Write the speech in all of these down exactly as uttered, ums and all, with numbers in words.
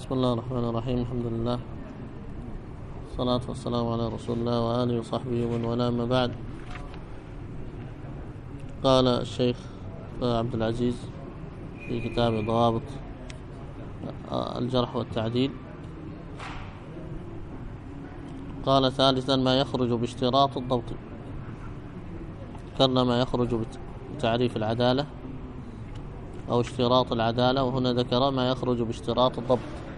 بسم الله الرحمن الرحيم. الحمد لله والصلاة والسلام على رسول الله وآله وصحبه ومن والاه، ما بعد. قال الشيخ عبد العزيز في كتاب ضوابط الجرح والتعديل، قال ثالثا ما يخرج باشتراط الضبط. ذكرنا ما يخرج بتعريف العدالة أو اشتراط العدالة، وهنا ذكر ما يخرج باشتراط الضبط.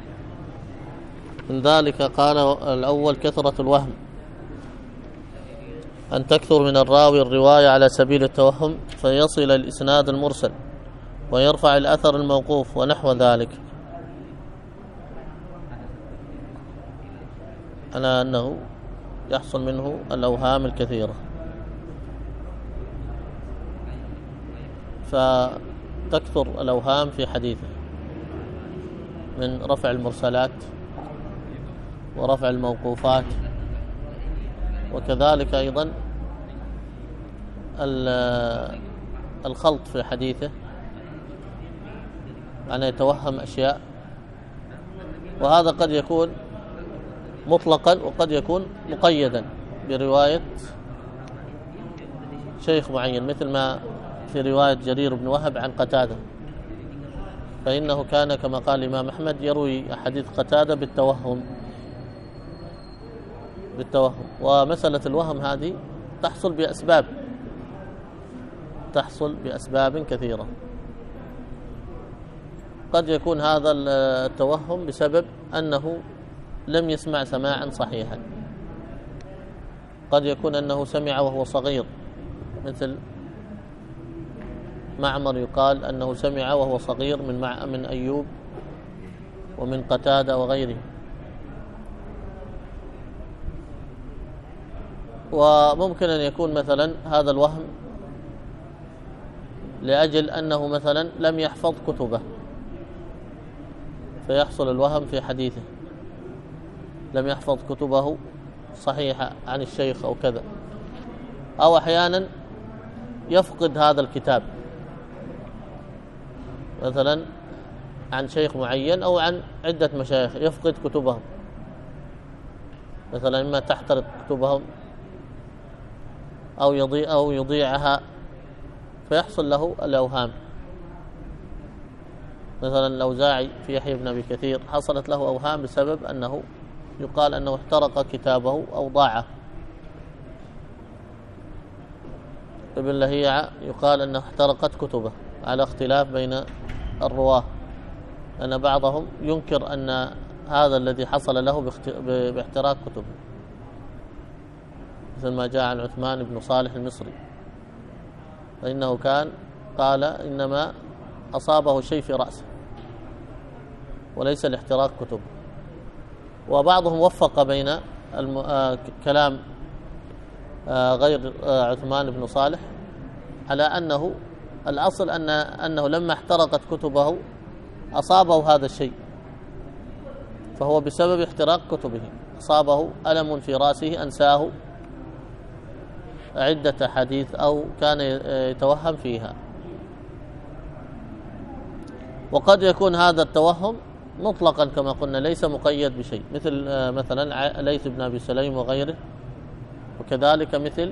من ذلك قال الأول كثرة الوهم، أن تكثر من الراوي الرواية على سبيل التوهم فيصل الإسناد المرسل ويرفع الأثر الموقوف ونحو ذلك، على أنه يحصل منه الأوهام الكثيرة. فتكثر الأوهام في حديثه من رفع المرسلات ورفع الموقوفات، وكذلك أيضا الخلط في حديثه، يعني يتوهم أشياء، وهذا قد يكون مطلقا وقد يكون مقيدا برواية شيخ معين، مثل ما في رواية جرير بن وهب عن قتادة، فإنه كان كما قال الإمام أحمد يروي أحاديث قتادة بالتوهم بالتوهم ومسألة الوهم هذه تحصل بأسباب تحصل بأسباب كثيرة. قد يكون هذا التوهم بسبب أنه لم يسمع سماعا صحيحا، قد يكون أنه سمع وهو صغير، مثل معمر يقال أنه سمع وهو صغير من مع من أيوب ومن قتادة وغيره. وممكن أن يكون مثلا هذا الوهم لأجل أنه مثلا لم يحفظ كتبه، فيحصل الوهم في حديثه، لم يحفظ كتبه صحيحة عن الشيخ أو كذا، أو أحيانا يفقد هذا الكتاب مثلا عن شيخ معين أو عن عدة مشايخ، يفقد كتبهم مثلا، إما تحترق كتبهم أو يضيع أو يضيعها، فيحصل له الأوهام. مثلا الأوزاعي في يحيى بن أبي كثير حصلت له أوهام بسبب أنه يقال أنه احترق كتابه أو ضاعه. ابن لهيعة يقال أنه احترقت كتبه، على اختلاف بين الرواة، أن بعضهم ينكر أن هذا الذي حصل له باحتراق كتبه، مثل ما جاء عن عثمان بن صالح المصري، فإنه كان قال إنما أصابه شيء في رأسه وليس الاحتراق كتبه. وبعضهم وفق بين كلام غير عثمان بن صالح على أنه الأصل أن أنه لما احترقت كتبه أصابه هذا الشيء، فهو بسبب احتراق كتبه أصابه ألم في رأسه أنساه عدة حديث أو كان يتوهم فيها. وقد يكون هذا التوهم مطلقا كما قلنا، ليس مقيد بشيء، مثل مثلا ليث بن أبي سليم وغيره، وكذلك مثل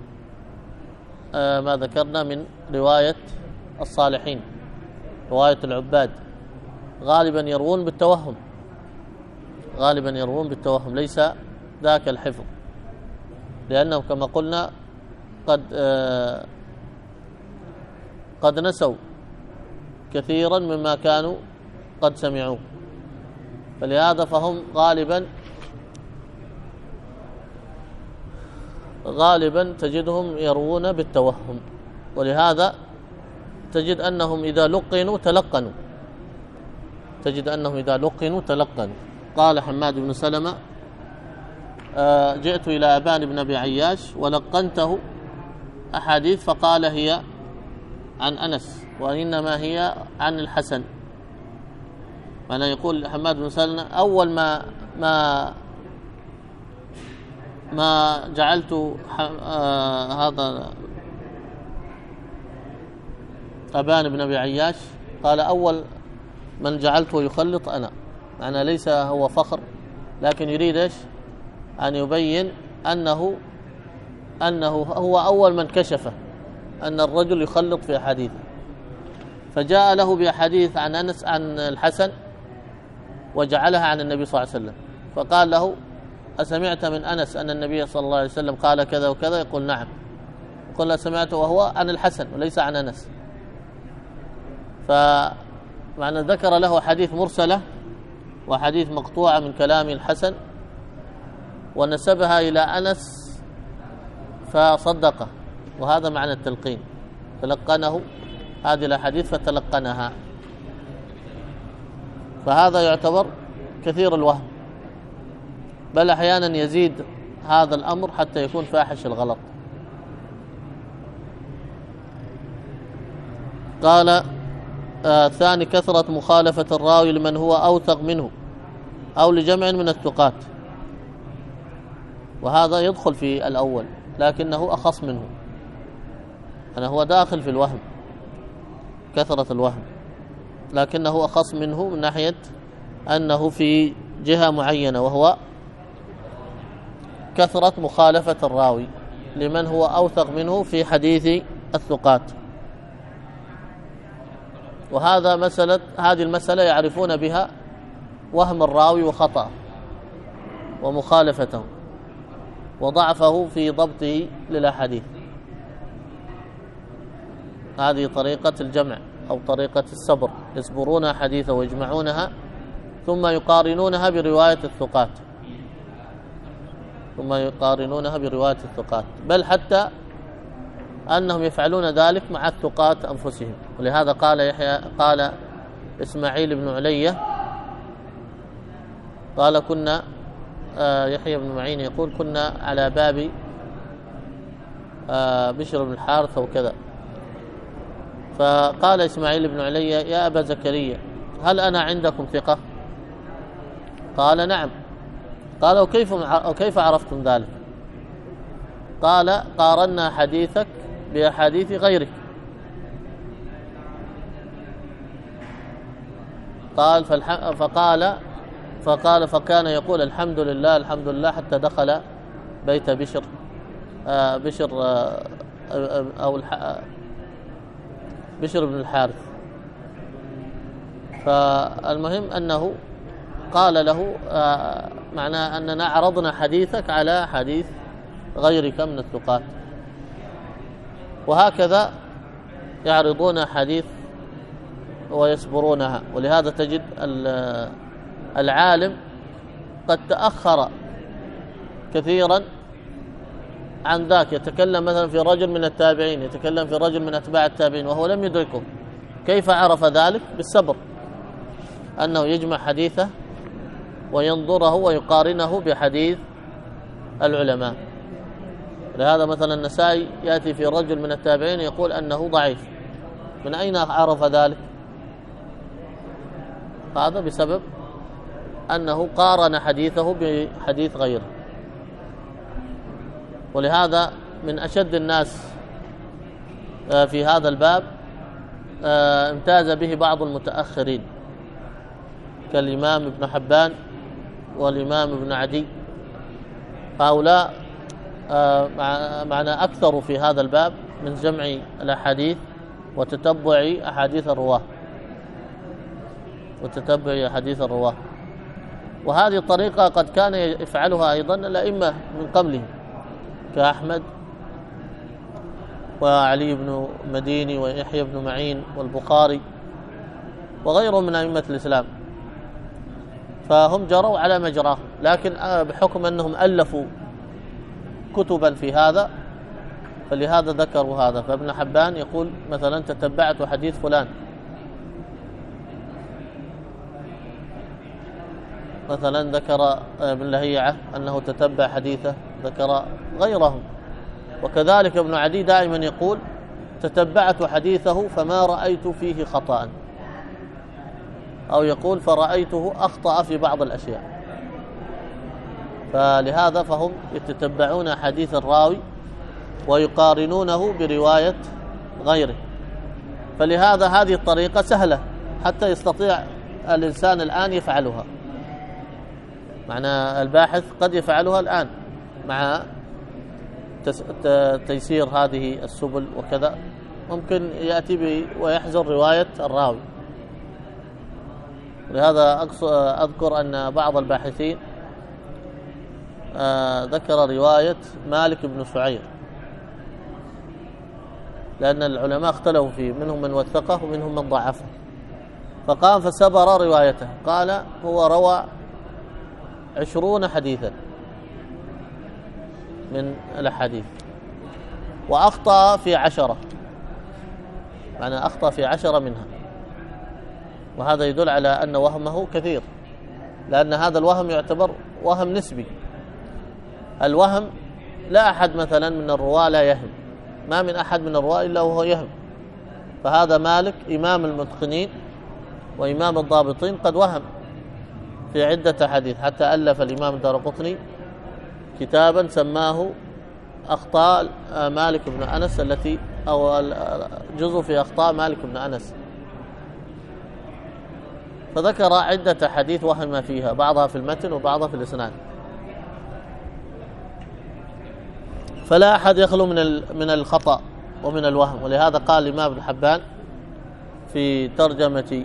ما ذكرنا من رواية الصالحين، رواية العباد، غالبا يروون بالتوهم غالبا يروون بالتوهم ليس ذاك الحفظ، لأنه كما قلنا قد قد نسوا كثيرا مما كانوا قد سمعوه، فلهذا فهم غالبا غالبا تجدهم يروون بالتوهم. ولهذا تجد أنهم إذا لقنوا تلقنوا تجد أنهم إذا لقنوا تلقنوا قال حماد بن سلمة جئت إلى أبان بن أبي عياش ولقنته أحاديث فقال هي عن أنس وإنما هي عن الحسن. معنى يقول حماد بن سلمة أول ما ما ما جعلت هذا أبان بن أبي عياش، قال أول من جعلته يخلط أنا، معنى ليس هو فخر، لكن يريد إيش؟ أن يبين أنه أنه هو أول من كشف أن الرجل يخلط في أحاديثه، فجاء له بأحاديث عن أنس عن الحسن وجعلها عن النبي صلى الله عليه وسلم، فقال له: أسمعت من أنس أن النبي صلى الله عليه وسلم قال كذا وكذا؟ يقول: نعم. يقول: سمعته وهو عن الحسن وليس عن أنس. فمعنى ذكر له حديث مرسلة وحديث مقطوعة من كلام الحسن ونسبها إلى أنس فصدقه، وهذا معنى التلقين، تلقنه هذه الأحاديث فتلقنها. فهذا يعتبر كثير الوهم، بل أحيانا يزيد هذا الأمر حتى يكون فاحش الغلط. قال آه ثاني: كثرة مخالفة الراوي لمن هو أوثق منه أو لجمع من الثقات، وهذا يدخل في الأول لكنه أخص منه، أنا هو داخل في الوهم، كثرة الوهم، لكنه أخص منه من ناحية أنه في جهة معينة، وهو كثرة مخالفة الراوي لمن هو أوثق منه في حديث الثقات. وهذا مسألة هذه المسألة يعرفون بها وهم الراوي وخطأه ومخالفته وضعفه في ضبطه للأحاديث. هذه طريقة الجمع أو طريقة الصبر، يصبرون حديثه ويجمعونها ثم يقارنونها برواية الثقات ثم يقارنونها برواية الثقات بل حتى أنهم يفعلون ذلك مع الثقات أنفسهم. ولهذا قال يحيى قال إسماعيل بن علية قال كنا يحيى بن معين يقول: كنا على باب بشر بن الحارث وكذا، فقال إسماعيل بن علية: يا أبا زكريا، هل أنا عندكم ثقة؟ قال: نعم. قال: وكيف وكيف عرفتم ذلك؟ قال: قارنا حديثك بأحاديث غيرك. قال فقال فقال فكان يقول: الحمد لله الحمد لله، حتى دخل بيت بشر آه بشر آه أو بشر بن الحارث. فالمهم أنه قال له: آه معناه أننا عرضنا حديثك على حديث غيرك من الثقات. وهكذا يعرضون حديث ويصبرونها. ولهذا تجد العالم قد تأخر كثيرا عن ذاك، يتكلم مثلا في رجل من التابعين، يتكلم في رجل من أتباع التابعين وهو لم يدركه. كيف عرف ذلك؟ بالصبر، أنه يجمع حديثه وينظره ويقارنه بحديث العلماء. لهذا مثلا النسائي يأتي في رجل من التابعين يقول أنه ضعيف. من أين عرف ذلك؟ هذا بسبب أنه قارن حديثه بحديث غيره. ولهذا من أشد الناس في هذا الباب امتاز به بعض المتأخرين كالإمام ابن حبان والإمام ابن عدي. هؤلاء معنا أكثر في هذا الباب من جمع الأحاديث وتتبع أحاديث الرواه وتتبع أحاديث الرواه وهذه الطريقة قد كان يفعلها أيضا الأئمة من قبله كأحمد وعلي بن مديني ويحيى بن معين والبخاري وغيرهم من أئمة الإسلام، فهم جروا على مجراه. لكن بحكم أنهم ألفوا كتبا في هذا فلهذا ذكروا هذا. فابن حبان يقول مثلا: تتبعت حديث فلان، مثلا ذكر ابن لهيعة أنه تتبع حديثه، ذكر غيرهم. وكذلك ابن عدي دائما يقول: تتبعت حديثه فما رأيت فيه خطأ، أو يقول: فرأيته أخطأ في بعض الأشياء. فلهذا فهم يتتبعون حديث الراوي ويقارنونه برواية غيره. فلهذا هذه الطريقة سهلة حتى يستطيع الإنسان الآن يفعلها، معنى الباحث قد يفعلها الآن مع تيسير هذه السبل وكذا، ممكن يأتي به ويحذر رواية الراوي. لهذا أذكر أن بعض الباحثين ذكر رواية مالك بن سعير، لأن العلماء اختلفوا فيه، منهم من وثقه ومنهم من ضعفه، فقام فسبر روايته، قال هو روى عشرون حديثا من الأحاديث وأخطأ في عشرة، معنى أخطأ في عشرة منها، وهذا يدل على أن وهمه كثير، لأن هذا الوهم يعتبر وهم نسبي. الوهم لا أحد مثلا من الرواة لا يهم، ما من أحد من الرواة إلا وهو يهم، فهذا مالك إمام المتقنين وإمام الضابطين قد وهم في عدة حديث، حتى ألف الإمام الدارقطني كتابا سماه أخطاء مالك بن أنس، التي أو جزء في أخطاء مالك بن أنس، فذكر عدة حديث وهم فيها، بعضها في المتن وبعضها في الإسناد. فلا أحد يخلو من من الخطأ ومن الوهم، ولهذا قال الإمام ابن حبان في ترجمة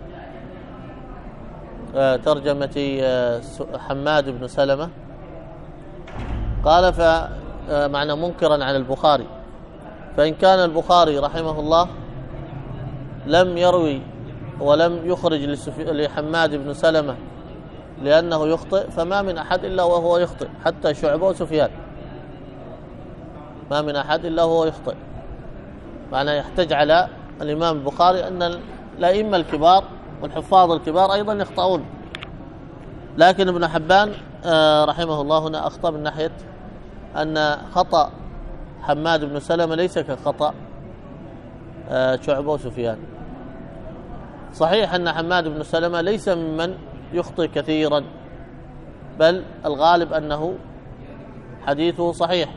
ترجمة حماد بن سلمة، قال فمعنى منكرا على البخاري، فإن كان البخاري رحمه الله لم يروي ولم يخرج لحماد بن سلمة لأنه يخطئ، فما من أحد إلا وهو يخطئ، حتى شعبة وسفيان ما من أحد إلا وهو يخطئ. معنى يحتج على الإمام البخاري أن الأئمة الكبار والحفاظ الكبار أيضا يخطئون، لكن ابن حبان رحمه الله هنا أخطأ من ناحية أن خطأ حماد بن سلمة ليس كخطأ شعبة وسفيان. صحيح أن حماد بن سلمة ليس ممن يخطئ كثيرا، بل الغالب أنه حديثه صحيح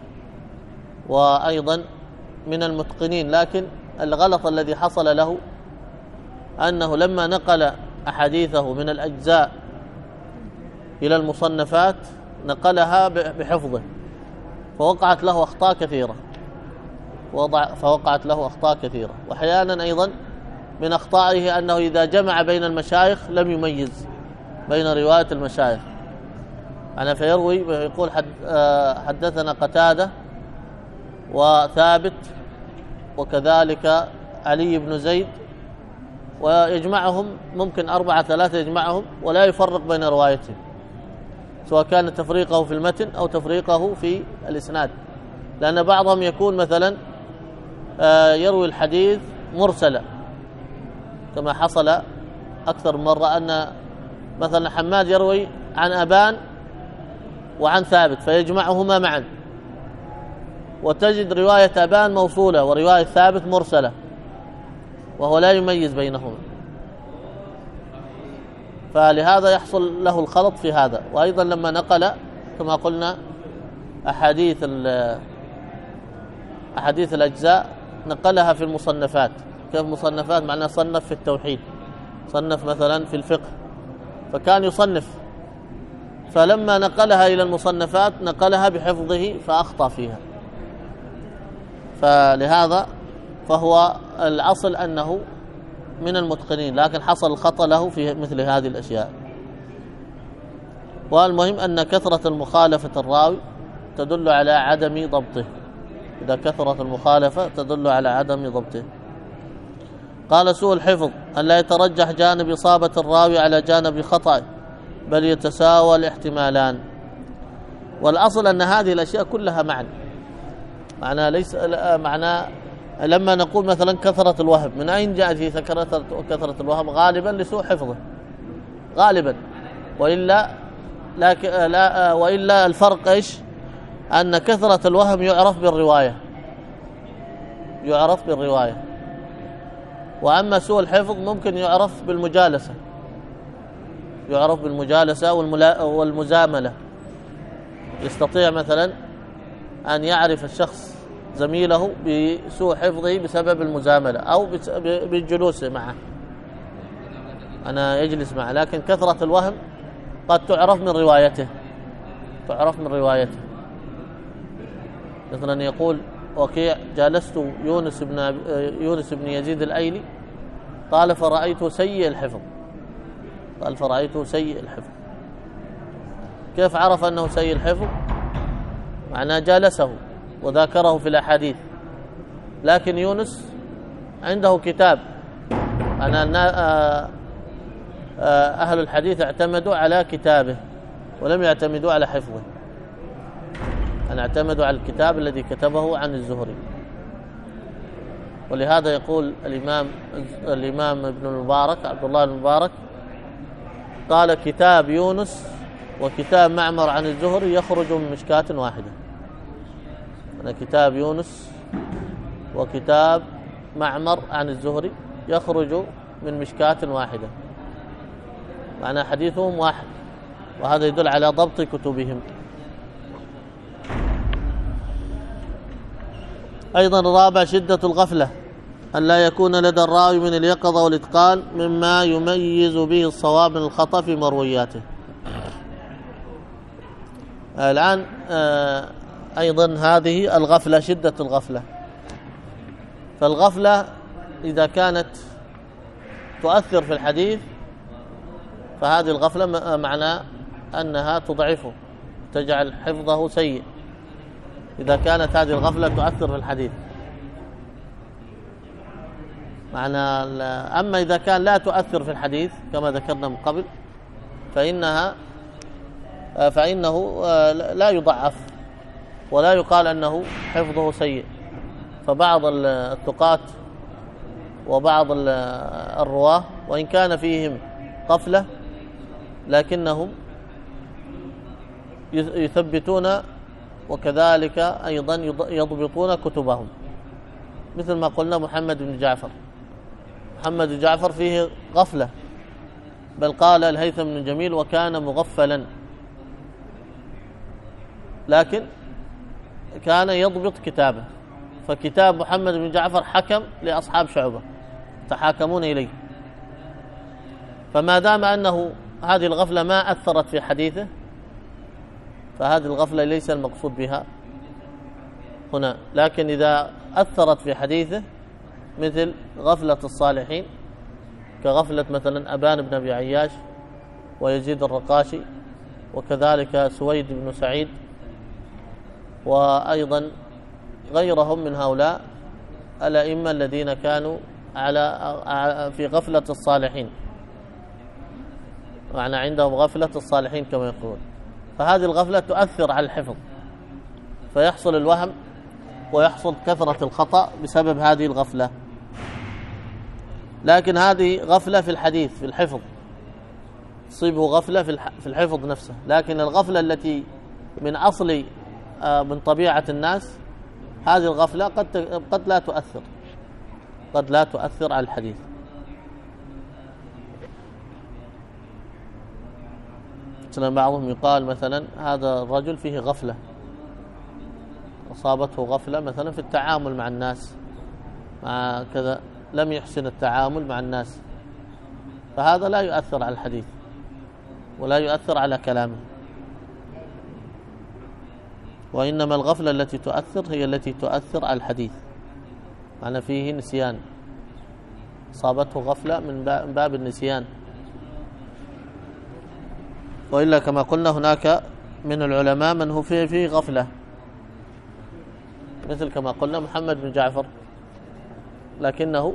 وأيضا من المتقنين، لكن الغلط الذي حصل له أنه لما نقل أحاديثه من الأجزاء إلى المصنفات نقلها بحفظه، فوقعت له أخطاء كثيرة وضع فوقعت له أخطاء كثيرة وأحيانا أيضا من أخطائه أنه إذا جمع بين المشايخ لم يميز بين رواية المشايخ، أنا فيروي يقول حد حدثنا قتادة وثابت وكذلك علي بن زيد، ويجمعهم ممكن أربعة ثلاثة يجمعهم ولا يفرق بين روايتهم، سواء كان تفريقه في المتن أو تفريقه في الإسناد، لأن بعضهم يكون مثلا يروي الحديث مرسلا، كما حصل أكثر من مرة أن مثلا حماد يروي عن أبان وعن ثابت فيجمعهما معا، وتجد رواية أبان موصولة ورواية ثابت مرسلة وهو لا يميز بينهما، فلهذا يحصل له الخلط في هذا. وأيضا لما نقل كما قلنا أحاديث أحاديث الأجزاء نقلها في المصنفات، كيف مصنفات؟ معناه صنف في التوحيد، صنف مثلا في الفقه، فكان يصنف، فلما نقلها إلى المصنفات نقلها بحفظه فأخطأ فيها، فلهذا فهو الأصل أنه من المتقنين، لكن حصل الخطأ له في مثل هذه الأشياء. والمهم أن كثرة المخالفة الراوي تدل على عدم ضبطه، إذا كثرت المخالفة تدل على عدم ضبطه. قال سوء الحفظ أن لا يترجح جانب إصابة الراوي على جانب خطأ، بل يتساوى الاحتمالان. والأصل أن هذه الأشياء كلها معنى معنى ليس معنى لما نقول مثلا كثرة الوهم، من أين جاءت في كثرة الوهم؟ غالبا لسوء حفظه غالبا، وإلا لا, لا وإلا الفرق إيش؟ أن كثرة الوهم يعرف بالرواية يعرف بالرواية وأما سوء الحفظ ممكن يعرف بالمجالسة يعرف بالمجالسة والمزاملة. يستطيع مثلا أن يعرف الشخص زميله بسوء حفظه بسبب المزاملة أو بالجلوس معه، أنا يجلس معه، لكن كثرة الوهم قد تعرف من روايته تعرف من روايته مثلا يقول وكيع جالست يونس بن يونس بن يزيد الأيلي قال فرأيته سيء الحفظ قال فرأيته سيء الحفظ. كيف عرف أنه سيء الحفظ؟ معناه جالسه وذاكره في الأحاديث، لكن يونس عنده كتاب. أنا أهل الحديث اعتمدوا على كتابه ولم يعتمدوا على حفظه، أن اعتمدوا على الكتاب الذي كتبه عن الزهري. ولهذا يقول الإمام الإمام ابن المبارك عبد الله المبارك قال كتاب يونس وكتاب معمر عن الزهري يخرج من مشكاة واحدة. أنا كتاب يونس وكتاب معمر عن الزهري يخرج من مشكاة واحدة، معنى حديثهم واحد، وهذا يدل على ضبط كتبهم. أيضا الرابع شدة الغفلة، أن لا يكون لدى الراوي من اليقظة والإتقان مما يميز به الصواب من الخطأ في مروياته. الآن أيضا هذه الغفلة شدة الغفلة. فالغفلة إذا كانت تؤثر في الحديث فهذه الغفلة معنى أنها تضعفه تجعل حفظه سيء، إذا كانت هذه الغفلة تؤثر في الحديث. معنى أما إذا كان لا تؤثر في الحديث كما ذكرنا من قبل فإنها فإنه لا يضعف ولا يقال أنه حفظه سيء. فبعض الثقات وبعض الرواه وإن كان فيهم غفلة لكنهم يثبتون وكذلك أيضا يضبطون كتبهم، مثل ما قلنا محمد بن جعفر محمد بن جعفر فيه غفلة، بل قال الهيثم بن جميل وكان مغفلا، لكن كان يضبط كتابه. فكتاب محمد بن جعفر حكم لأصحاب شعبة تحاكمون إليه، فما دام أنه هذه الغفلة ما أثرت في حديثه فهذه الغفلة ليس المقصود بها هنا. لكن إذا أثرت في حديثه مثل غفلة الصالحين كغفلة مثلا أبان بن أبي عياش ويزيد الرقاشي وكذلك سويد بن سعيد وأيضا غيرهم من هؤلاء الأئمة الذين كانوا على في غفلة الصالحين، معنى عندهم غفلة الصالحين كما يقولون، فهذه الغفلة تؤثر على الحفظ فيحصل الوهم ويحصل كثرة الخطأ بسبب هذه الغفلة. لكن هذه غفلة في الحديث في الحفظ، تصيبه غفلة في الحفظ نفسه، لكن الغفلة التي من أصل من طبيعة الناس هذه الغفلة قد قد لا تؤثر قد لا تؤثر على الحديث. مثلا بعضهم يقال مثلا هذا الرجل فيه غفلة، أصابته غفلة مثلا في التعامل مع الناس مع كذا، لم يحسن التعامل مع الناس، فهذا لا يؤثر على الحديث ولا يؤثر على كلامه. وإنما الغفلة التي تؤثر هي التي تؤثر على الحديث، معنى فيه نسيان، أصابته غفلة من باب النسيان. وإلا كما قلنا هناك من العلماء من هو فيه فيه غفلة، مثل كما قلنا محمد بن جعفر، لكنه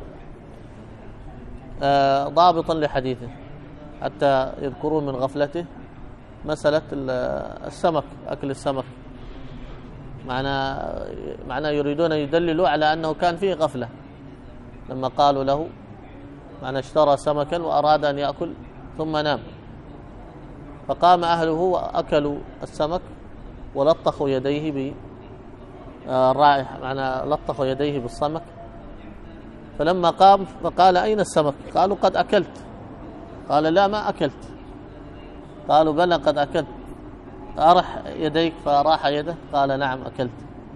ضابطا لحديثه، حتى يذكرون من غفلته مسألة السمك، أكل السمك، معنى معنى يريدون أن يدللوا على أنه كان فيه غفلة لما قالوا له معنى اشترى سمكا وأراد أن يأكل ثم نام، فقام أهله وأكلوا السمك ولطخوا يديه بالرائحة، معنى لطخوا يديه بالسمك، فلما قام فقال أين السمك؟ قالوا قد أكلت. قال لا ما أكلت. قالوا بلى قد أكلت، أرح يديك، فراح يده، قال نعم أكلت.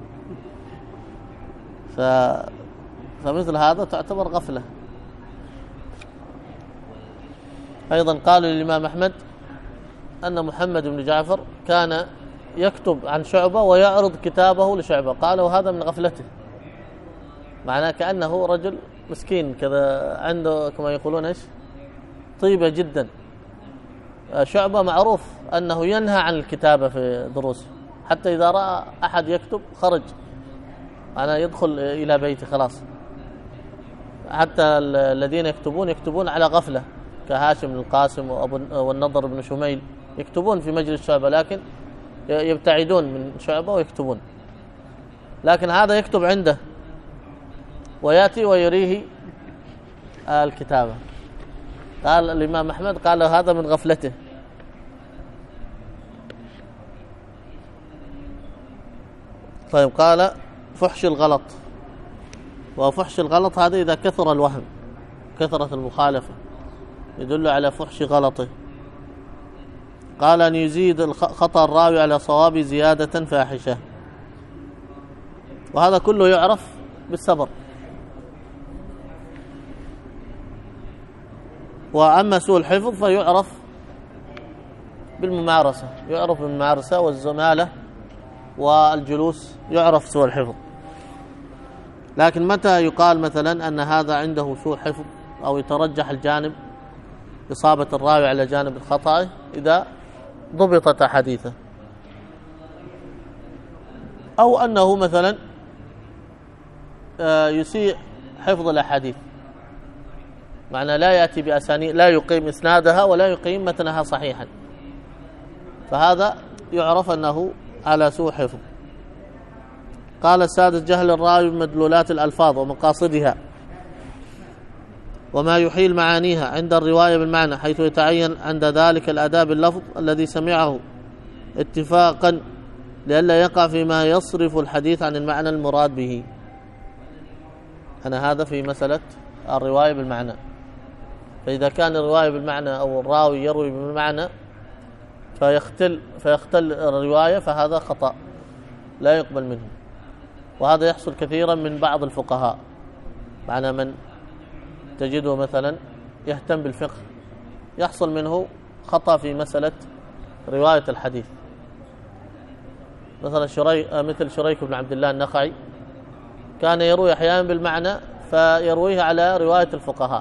ف... فمثل هذا تعتبر غفلة. أيضا قالوا للإمام أحمد أن محمد بن جعفر كان يكتب عن شعبة ويعرض كتابه لشعبة، قالوا هذا من غفلته، معناه كأنه رجل مسكين كذا عنده كما يقولون إيش طيبة جدا. شعبة معروف أنه ينهى عن الكتابة في دروسه، حتى إذا رأى أحد يكتب خرج، أنا يدخل إلى بيته خلاص. حتى الذين يكتبون يكتبون على غفلة كهاشم القاسم والنضر بن شميل، يكتبون في مجلس شعبة لكن يبتعدون من شعبة ويكتبون، لكن هذا يكتب عنده ويأتي ويريه الكتابة. قال الإمام أحمد قال هذا من غفلته. طيب قال فحش الغلط، وفحش الغلط هذا إذا كثر الوهم، كثرة المخالفة يدل على فحش غلطه. قال أن يزيد خطأ الراوي على صواب زيادة فاحشة، وهذا كله يعرف بالصبر. وأما سوء الحفظ فيعرف بالممارسة، يعرف بالممارسة والزمالة والجلوس، يعرف سوء الحفظ. لكن متى يقال مثلا أن هذا عنده سوء حفظ أو يترجح الجانب إصابة الراوي على جانب الخطأ؟ إذا ضبطت أحاديثه، أو أنه مثلا يسيء حفظ الأحاديث، معنى لا يأتي بأسانيد، لا يقيم إسنادها ولا يقيم متنها صحيحا، فهذا يعرف أنه على سوء حفظ. قال السادس جهل الراوي بمدلولات الألفاظ ومقاصدها وما يحيل معانيها عند الرواية بالمعنى، حيث يتعين عند ذلك الأداء باللفظ الذي سمعه اتفاقا، لئلا يقع فيما يصرف الحديث عن المعنى المراد به. أنا هذا في مسألة الرواية بالمعنى، فإذا كان الرواية بالمعنى أو الراوي يروي بالمعنى فيختل فيختل الرواية، فهذا خطأ لا يقبل منه. وهذا يحصل كثيرا من بعض الفقهاء، معنى من تجده مثلا يهتم بالفقه يحصل منه خطأ في مسألة رواية الحديث. مثلا شريك مثل شريك بن عبد الله النخعي كان يروي أحيانا بالمعنى فيرويه على رواية الفقهاء.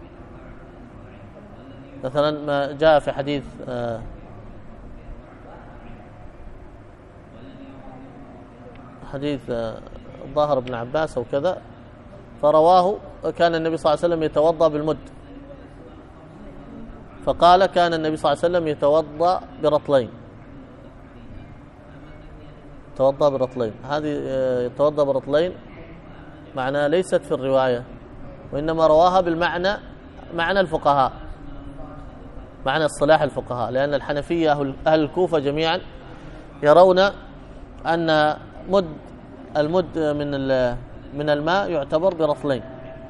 مثلا ما جاء في حديث حديث ظاهر بن عباس أو كذا، فرواه كان النبي صلى الله عليه وسلم يتوضأ بالمد، فقال كان النبي صلى الله عليه وسلم يتوضأ برطلين، يتوضأ برطلين. هذه يتوضأ برطلين معناه ليست في الرواية، وإنما رواها بالمعنى، معنى الفقهاء، معنى اصطلاح الفقهاء، لأن الحنفية أهل الكوفة جميعا يرون أن مد المد من من الماء يعتبر برطلين،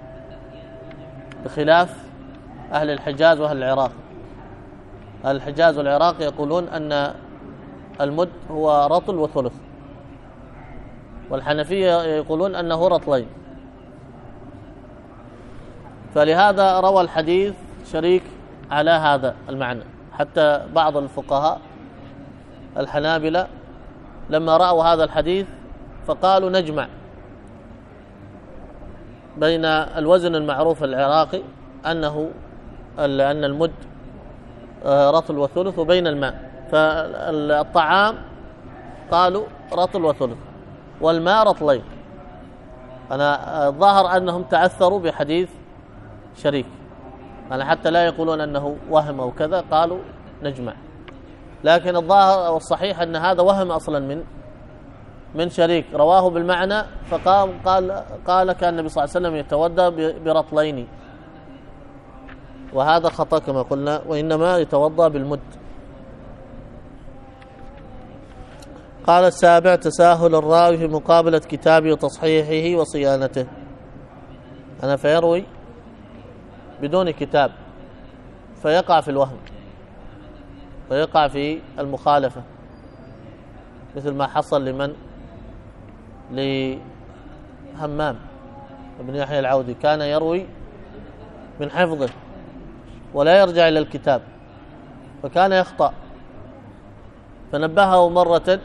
بخلاف أهل الحجاز وأهل العراق. أهل الحجاز والعراق يقولون أن المد هو رطل وثلث، والحنفية يقولون أنه رطلين. فلهذا روى الحديث شريك على هذا المعنى، حتى بعض الفقهاء الحنابلة لما رأوا هذا الحديث فقالوا نجمع بين الوزن المعروف العراقي أنه أن المد رطل وثلث، وبين الماء، فالطعام قالوا رطل وثلث والماء رطلين. أنا الظاهر أنهم تعثروا بحديث شريك، أنا حتى لا يقولون أنه وهم أو كذا، قالوا نجمع. لكن الظاهر والصحيح أن هذا وهم أصلا من من شريك، رواه بالمعنى فقام قال قال كان النبي صلى الله عليه وسلم يتودى برطلين، وهذا خطأ كما قلنا، وإنما يتوضأ بالمد. قال السابع تساهل الراوي في مقابلة كتابه وتصحيحه وصيانته. أنا فيروي بدون كتاب فيقع في الوهم ويقع في المخالفة، مثل ما حصل لمن لهمام بن يحيى العودي، كان يروي من حفظه ولا يرجع إلى الكتاب، فكان يخطأ فنبهه مرة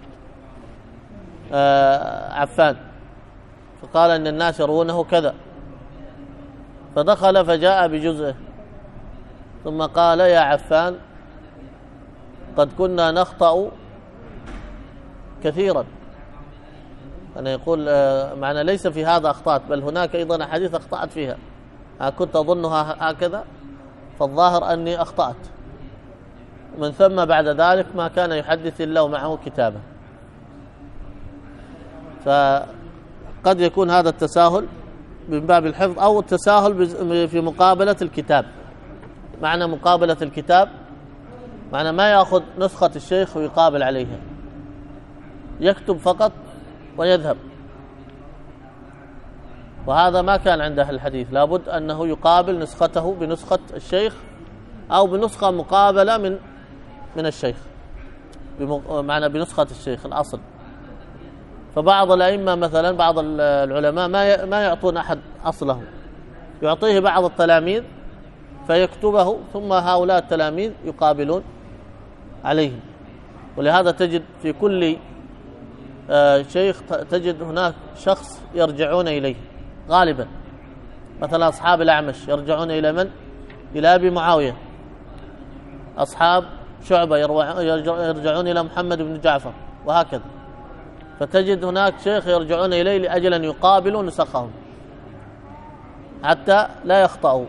عفان فقال إن الناس يروونه كذا، فدخل فجاء بجزءه ثم قال يا عفان قد كنا نخطأ كثيرا. أنا يقول معنى ليس في هذا أخطأت، بل هناك أيضا أحاديث أخطأت فيها، كنت أظنها هكذا فالظاهر أني أخطأت. من ثم بعد ذلك ما كان يحدث إلا ومعه كتابه. فقد يكون هذا التساهل من باب الحفظ أو التساهل في مقابلة الكتاب. معنى مقابلة الكتاب معنى ما يأخذ نسخة الشيخ ويقابل عليها، يكتب فقط ويذهب، وهذا ما كان عند أهل الحديث، لابد أنه يقابل نسخته بنسخة الشيخ أو بنسخة مقابلة من من الشيخ، معنى بنسخة الشيخ الأصل. فبعض الأئمة مثلا بعض العلماء ما ما يعطون أحد أصله، يعطيه بعض التلاميذ فيكتبه ثم هؤلاء التلاميذ يقابلون عليهم. ولهذا تجد في كل شيخ تجد هناك شخص يرجعون إليه غالبا، مثلا أصحاب الأعمش يرجعون إلى من؟ إلى أبي معاوية. أصحاب شعبة يرجعون إلى محمد بن جعفر، وهكذا. فتجد هناك شيخ يرجعون إليه لأجل أن يقابلوا نسخهم حتى لا يخطئوا.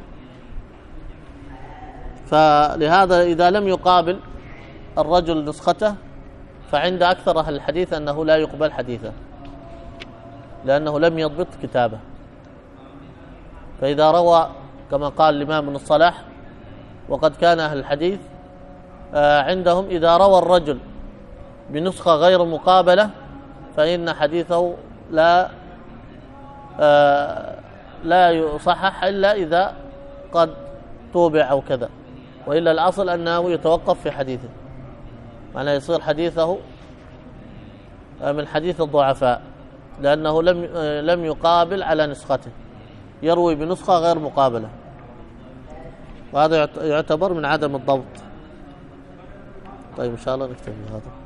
فلهذا إذا لم يقابل الرجل نسخته فعند أكثر أهل الحديث أنه لا يقبل حديثه، لأنه لم يضبط كتابه. فإذا روى كما قال الإمام ابن الصلاح وقد كان أهل الحديث عندهم إذا روى الرجل بنسخة غير مقابلة فإن حديثه لا لا يصحح إلا إذا قد توبع أو كذا، وإلا الأصل أنه يتوقف في حديثه، معناه يصير حديثه من حديث الضعفاء، لأنه لم لم يقابل على نسخته، يروي بنسخة غير مقابلة، وهذا يعتبر من عدم الضبط. طيب إن شاء الله نكتفي هذا.